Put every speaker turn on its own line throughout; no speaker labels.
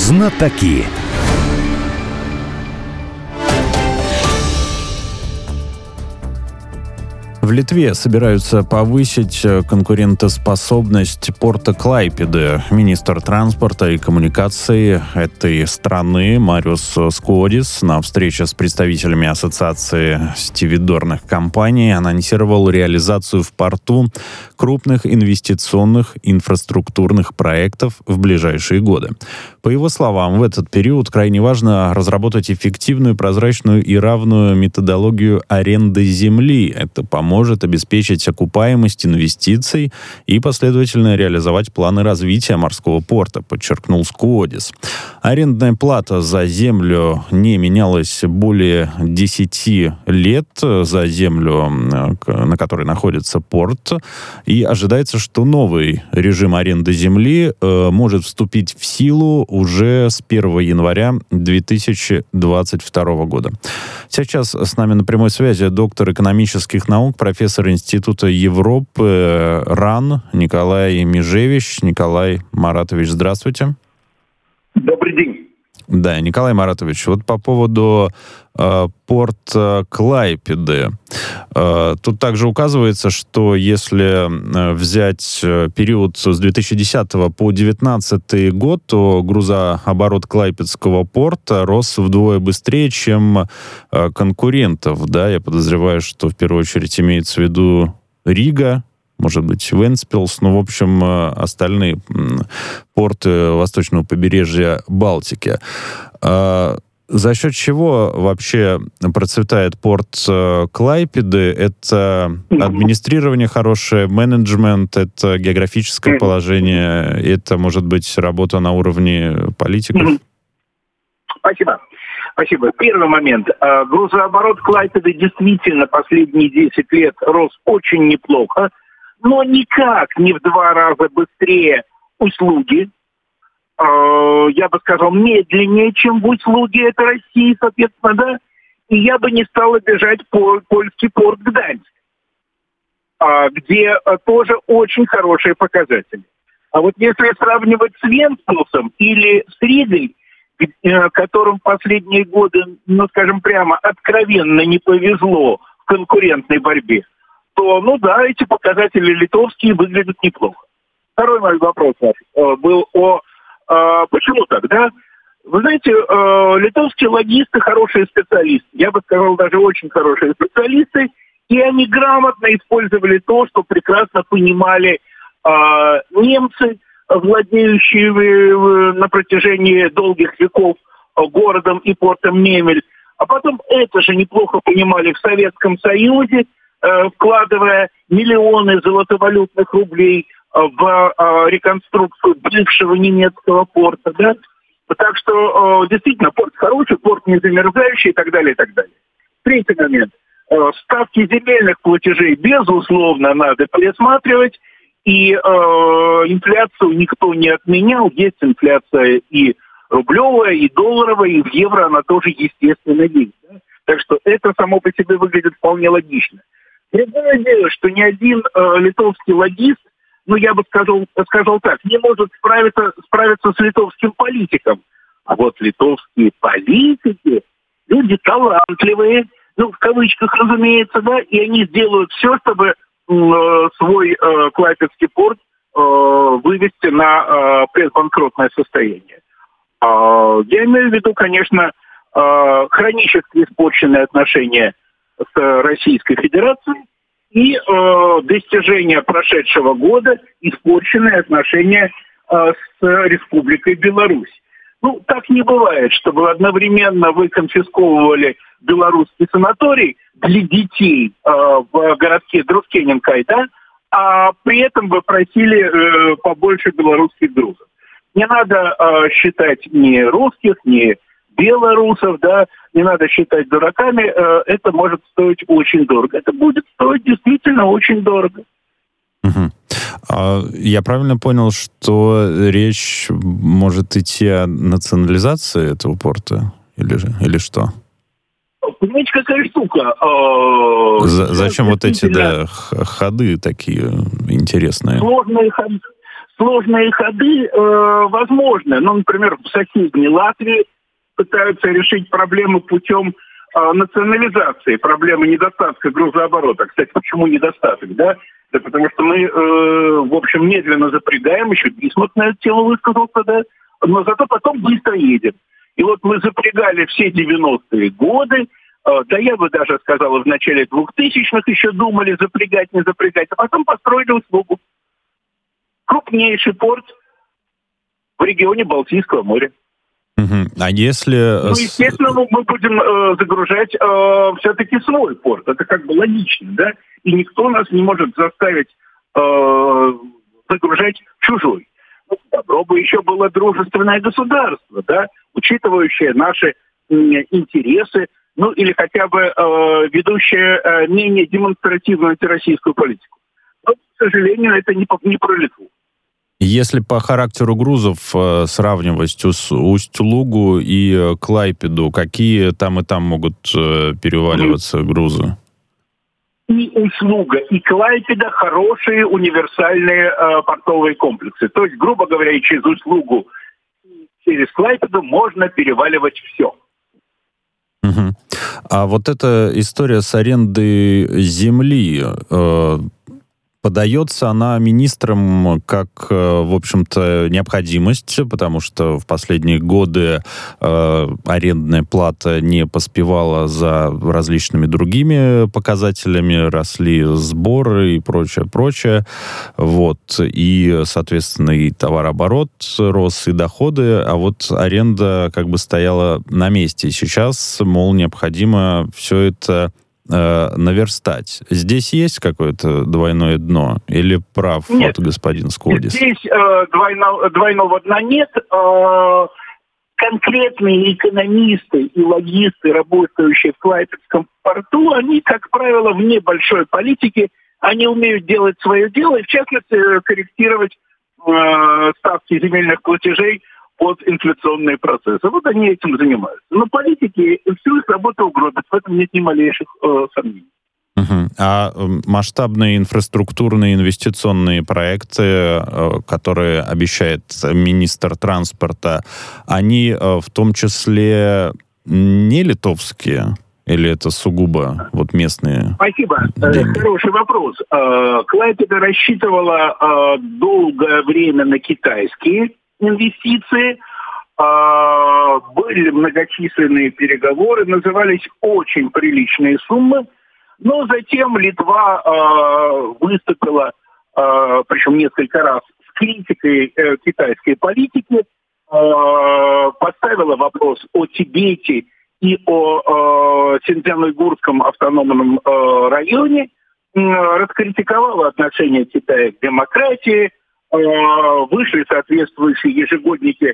Знатоки. В Литве собираются повысить конкурентоспособность порта Клайпеды. Министр транспорта и коммуникации этой страны Мариус Скуодис на встрече с представителями Ассоциации стивидорных компаний анонсировал реализацию в порту крупных инвестиционных инфраструктурных проектов в ближайшие годы. По его словам, в этот период крайне важно разработать эффективную, прозрачную и равную методологию аренды земли. Это поможет обеспечить окупаемость инвестиций и последовательно реализовать планы развития морского порта, подчеркнул Скуодис. Арендная плата за землю не менялась более 10 лет за землю, на которой находится порт, и ожидается, что новый режим аренды земли может вступить в силу уже с 1 января 2022 года. Сейчас с нами на прямой связи доктор экономических наук, профессор Института Европы РАН Николай Межевич. Николай Маратович, здравствуйте.
Добрый день.
Да, Николай Маратович, вот по поводу порта Клайпеды. Тут также указывается, что если взять период с 2010 по 2019 год, то грузооборот Клайпедского порта рос вдвое быстрее, чем конкурентов. Да, я подозреваю, что в первую очередь имеется в виду Рига, может быть, Вентспилс, в общем, остальные порты восточного побережья Балтики. За счет чего вообще процветает порт Клайпеды? Это администрирование хорошее, менеджмент, это географическое положение, это, может быть, работа на уровне политиков?
Спасибо. Первый момент. Грузооборот Клайпеды действительно последние 10 лет рос очень неплохо, но никак не в 2 раза быстрее услуги. Я бы сказал, медленнее, чем в услуге, это России, соответственно, да. И я бы не стал обижать польский порт Гданьск, где тоже очень хорошие показатели. А вот если сравнивать с Вентспилсом или с Ригой, которым в последние годы, скажем прямо, откровенно не повезло в конкурентной борьбе, то, эти показатели литовские выглядят неплохо. Второй мой вопрос был почему так, да? Вы знаете, литовские логисты хорошие специалисты, я бы сказал, даже очень хорошие специалисты, и они грамотно использовали то, что прекрасно понимали немцы, владеющие на протяжении долгих веков городом и портом Немель. А потом это же неплохо понимали в Советском Союзе, вкладывая миллионы золотовалютных рублей в реконструкцию бывшего немецкого порта, да? Так что действительно порт хороший, порт не замерзающий и так далее, и так далее. Третий момент. Ставки земельных платежей, безусловно, надо пересматривать, и инфляцию никто не отменял. Есть инфляция и рублевая, и долларовая, и в евро она тоже, естественно, есть. Да? Так что это само по себе выглядит вполне логично. Другое дело, что ни один литовский логист, я бы сказал так, не может справиться с литовским политиком. А вот литовские политики, люди талантливые, в кавычках, разумеется, да, и они сделают все, чтобы свой Клайпедский порт вывести на предбанкротное состояние. Я имею в виду, конечно, хронически испорченные отношения с Российской Федерацией и достижения прошедшего года испорченные отношения с Республикой Беларусь. Так не бывает, чтобы одновременно вы конфисковывали белорусский санаторий для детей в городке Друскененкай, да, а при этом вы просили побольше белорусских грузов. Не надо считать ни русских, ни белорусов, да, не надо считать дураками, это может стоить очень дорого. Это будет стоить действительно очень дорого.
Я правильно понял, что речь может идти о национализации этого порта? Или что?
Понимаете, какая штука?
Зачем вот эти ходы такие интересные?
сложные ходы возможны. Ну, например, в соседней Латвии пытаются решить проблему путем национализации, проблемы недостатка грузооборота. Кстати, почему недостаток, да? Да потому что мы, в общем, медленно запрягаем, еще Бисмарк на эту тему высказался, да, но зато потом быстро едем. И вот мы запрягали все 90-е годы, да я бы даже сказала, в начале 2000-х еще думали запрягать, не запрягать, а потом построили услугу. Крупнейший порт в регионе Балтийского моря.
А если...
Ну, естественно, мы будем загружать все-таки свой порт. Это как бы логично, да? И никто нас не может заставить загружать чужой. Ну, добро бы еще было дружественное государство, да? Учитывающее наши интересы, ну, или хотя бы ведущее менее демонстративную антироссийскую политику. Но, к сожалению, это не про Литву.
Если по характеру грузов сравнивать Усть-Лугу и Клайпеду, какие там и там могут переваливаться грузы?
И Усть-Луга, и Клайпеда хорошие универсальные портовые комплексы. То есть, грубо говоря, через Усть-Лугу и через Клайпеду можно переваливать все.
Угу. А вот эта история с арендой земли... Подается она министрам как, в общем-то, необходимость, потому что в последние годы арендная плата не поспевала за различными другими показателями, росли сборы и прочее. Вот. И, соответственно, и товарооборот рос, и доходы, а вот аренда как бы стояла на месте. Сейчас, мол, необходимо все это наверстать. Здесь есть какое-то двойное дно? Или прав
нет,
вот господин Скодис?
Здесь двойного дна нет. Конкретные экономисты и логисты, работающие в Клайпедском порту, они, как правило, вне большой политики, они умеют делать свое дело, и в частности корректировать ставки земельных платежей под инфляционные процессы. Вот они этим занимаются. Но политики всю их работу угробят. В этом нет ни малейших сомнений.
А масштабные инфраструктурные инвестиционные проекты, которые обещает министр транспорта, они в том числе не литовские? Или это сугубо вот местные?
Спасибо.
Деньги?
Хороший вопрос. Клайпеда рассчитывала долгое время на китайские инвестиции. Были многочисленные переговоры, назывались очень приличные суммы, но затем Литва выступила, причем несколько раз, с критикой китайской политики, поставила вопрос о Тибете и о Синьцзян-Уйгурском автономном районе, раскритиковала отношение Китая к демократии, вышли соответствующие ежегодники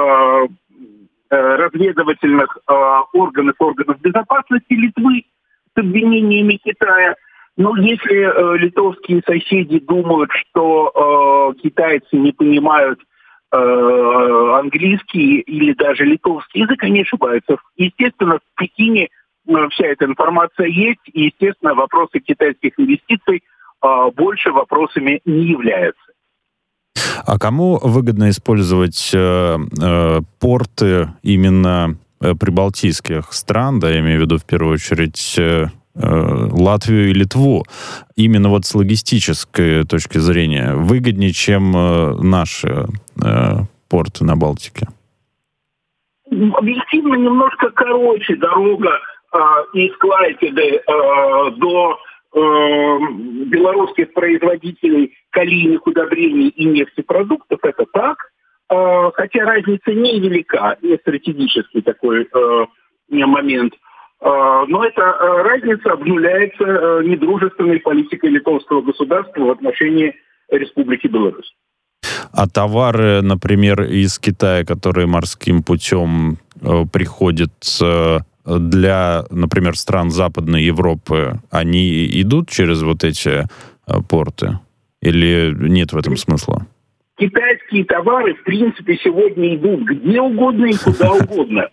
разведывательных органов безопасности Литвы с обвинениями Китая. Но если литовские соседи думают, что китайцы не понимают английский или даже литовский язык, они ошибаются. Естественно, в Пекине вся эта информация есть, и, естественно, вопросы китайских инвестиций больше вопросами не являются.
А кому выгодно использовать порты именно прибалтийских стран, да, я имею в виду в первую очередь Латвию и Литву, именно вот с логистической точки зрения, выгоднее, чем наши порты на Балтике?
Объективно немножко короче дорога из Клайпеды до белорусских производителей калийных удобрений и нефтепродуктов, это так. Хотя разница невелика, не стратегический такой момент. Но эта разница обнуляется недружественной политикой литовского государства в отношении Республики Беларусь.
А товары, например, из Китая, которые морским путем приходят для, например, стран Западной Европы, они идут через вот эти порты? Или нет в этом смысла?
Китайские товары, в принципе, сегодня идут где угодно и куда угодно.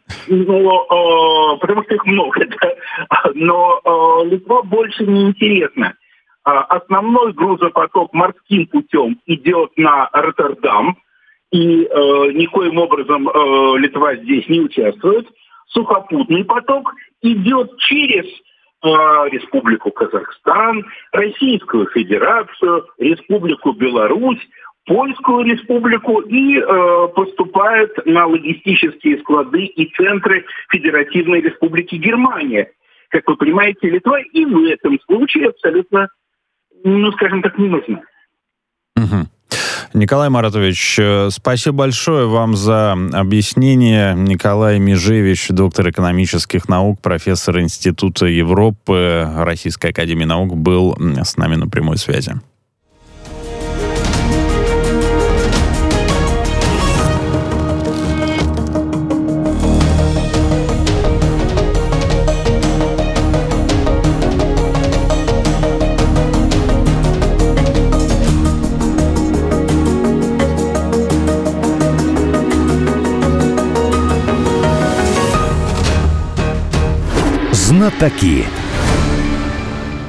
Но, потому что их много. Да? Но Литва больше не интересна. Основной грузопоток морским путем идет на Роттердам, и никоим образом Литва здесь не участвует. Сухопутный поток идет через Республику Казахстан, Российскую Федерацию, Республику Беларусь, Польскую Республику и поступает на логистические склады и центры Федеративной Республики Германия. Как вы понимаете, Литва и в этом случае абсолютно, скажем так, не нужна.
Угу. Николай Маратович, спасибо большое вам за объяснение. Николай Межевич, доктор экономических наук, профессор Института Европы Российской академии наук, был с нами на прямой связи.
Знатоки.